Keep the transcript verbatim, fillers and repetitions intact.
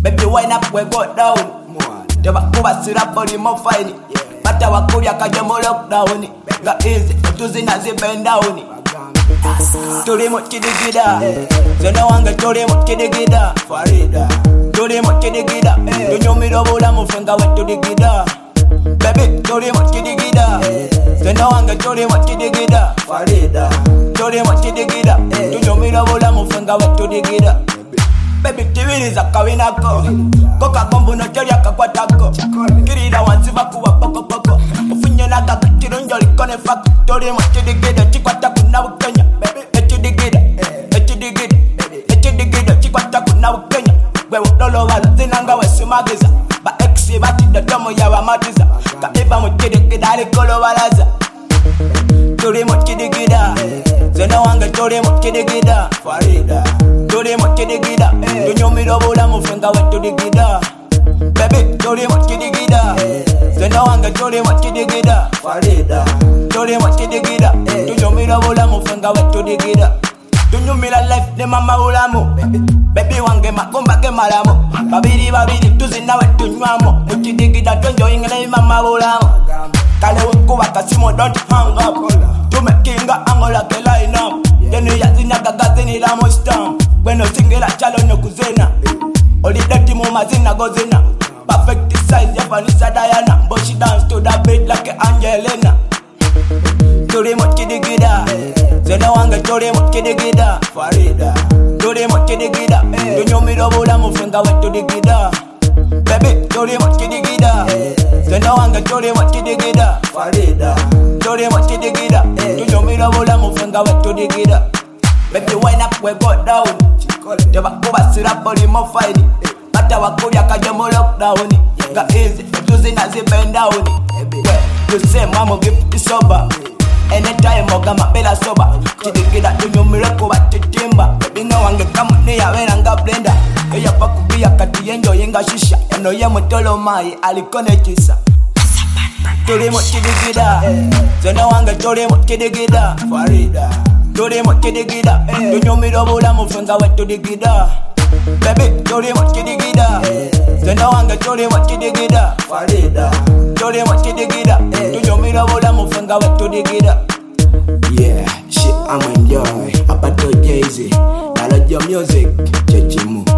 Baby wine up we go down. Teba kuba sirap body mo fine. Bata wakuria kaje mo lockdown. Ga easy tuzina zibend down. Tuli mo kidigida. Zena wange tuli mo kidigida. Farida. Tuli mo kidigida. Dunyo mirobula mufenga wetu digida. Baby tuli mo kidigida. Zena wange tuli mo kidigida. Farida. Tuli mo kidigida. Dunyo mirobula mufenga wetu digida. Baby tibiriza kawinako. Koka kombu no teria kakwatako. Kirira wansiba kuwa poko poko. Ufinye naga kirunjo likone fako. Tuli mo kidigida chikwatako na ukenya. Echi digida, echi digida, echi digida chikwatako na ukenya. Wewe dolo wala zinanga wesimagiza. Ba exi bati da tomo ya wamatiza. Ka eba mo kidigida alikolo walaza. Tuli mo kidigida. Zena wange tuli mo kidigida. Farida. Tuli mo kidigida. Dunyo mirobula mufenga wetu digida. Baby tuli mo kidigida. Zena wange tuli mo kidigida. Farida. Tuli mo kidigida. Dunyo mirobula mufenga wetu digida. Dunyo mira life ne mama ulamu. Baby wange makumba ke malamu. Babiri babiri tuzina wetu nywamo. Mukidigida twenjo ingene mama ulamu. Kale wekuwa kasimo don't hang up. Tumekinga angola ke line up. Yenu ya zina gaga zini la mostam. Bueno singela chalo no kuzena. Oli dati mu mazina gozena. Perfect size ya Vanessa Diana. But she dance to the beat like Angelina. Tuli mo kidigida. Zena wange tuli mo kidigida. Farida. Tuli mo kidigida. Dunyo mirobula mufenga wetu digida. Baby tuli mo kidigida. Zena wange tuli mo kidigida. Farida. Tuli mo kidigida. Dunyo mirobula mufenga wetu digida. Baby wine up we go down. Teba kuba sirap body mo fine. Bata wakuria kaje mo lockdown. Ga easy tuzina zibend down. You say mama give it sober. Anytime moga mapela sober. Kidigida dunyo mireko batitimba. Baby no wange kamune ya wenanga blender. Eya pakubia kati yenjo yenga shisha. Eno ye mutolo mai alikone kisa. Tuli mo kidigida. Zena wange tuli mo kidigida. Farida. Tuli mo kidigida. Dunyo mirobula mufenga wetu digida. Baby tuli mo kidigida. Zena wange tuli mo kidigida. Farida. Tuli mo kidigida. Dunyo mirobula mufenga wetu digida. Yeah, shit I'm enjoy. Apato Jay-Z. I love your music. Chechimu.